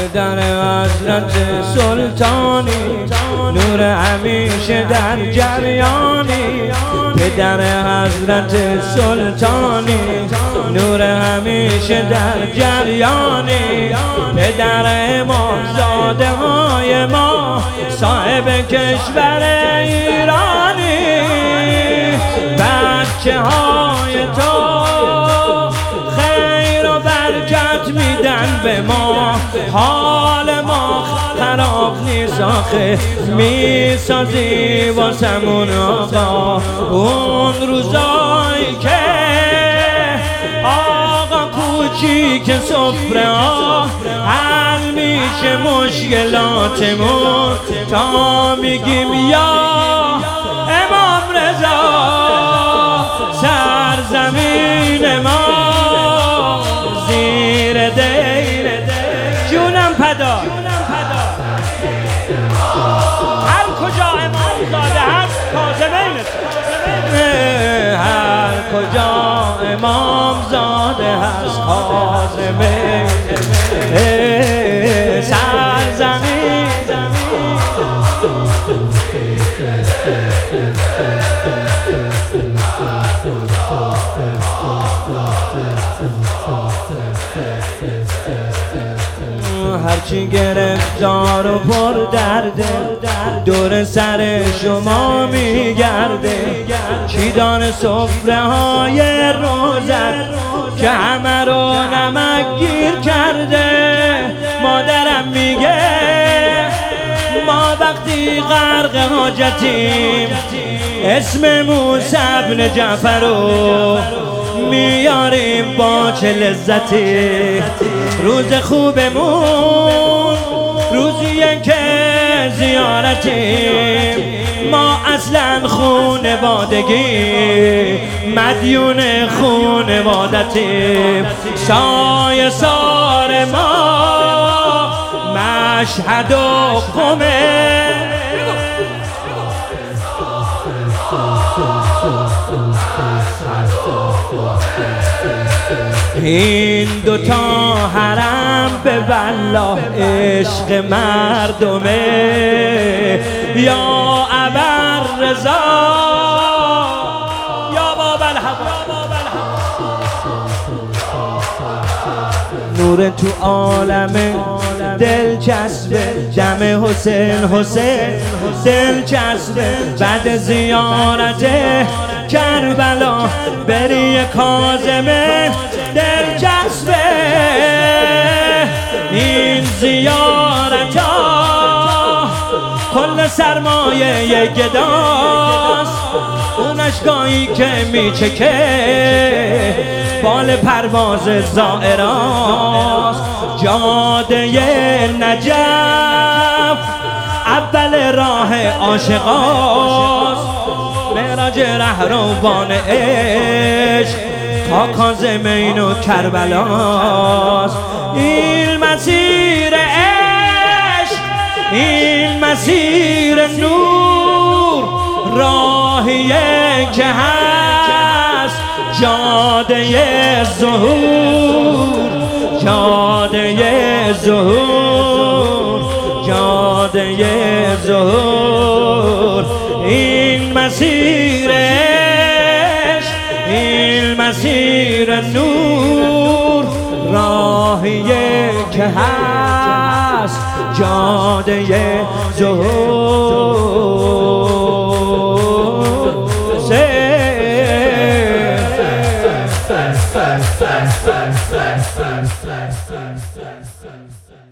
پدر حضرت سلطانی، نور همیشه در جریانی. پدر حضرت سلطانی، نور همیشه در جریانی. پدر امام زاده های ما، صاحب کشور ایرانی. بچه های تو خیر و برکت میدن به ما، حال ما خراب نیست آخه، میسازی واسمون آقا. اون روزایی که آقا کوچیک سفره ها حل میشه مشکلاتمون، تا میگیم یا امام رضا سرزمین ما زیر دیر. جونم پدا هر کجا امام زاده هست کاظمین، هر کجا امام زاده هست کاظمین سرزمین. هرچی گرفتار و پر درده، دور سر شما میگرده. چیدان سفره های روزت که همه رو نمک گیر کرده. مادرم میگه ما وقتی غرق حاجتیم، اسم موسی بن جعفر رو میاریم با چه لذتی. روز خوبمون روزیه که زیارتیم، ما اصلا خونوادگی مدیون خونوادتیم. سایه سار ما مشهد و قمه، این دوتا حرم به والله عشق مردمه. یا ابررضا یا بابالحق، نور تو عالم دلچسبه. دم حسین دلچسبه. بعد زیارت کربلا بری کاظمه دلچسبه. این زیارت ها کل سرمایه گداست، اون اشکایی که میچکه بال پرواز زائراست. جاده نجف اول راه عاشقاست، معراج رهروان عشق تا کاظمین و کربلاست. این مسیر عشق، این مسیر نور، راهیه که هست جاده ظهور، جاده ظهور، جاده ظهور. این مسیر عشق، این مسیر نور، راهیه که هست جاده ظهور.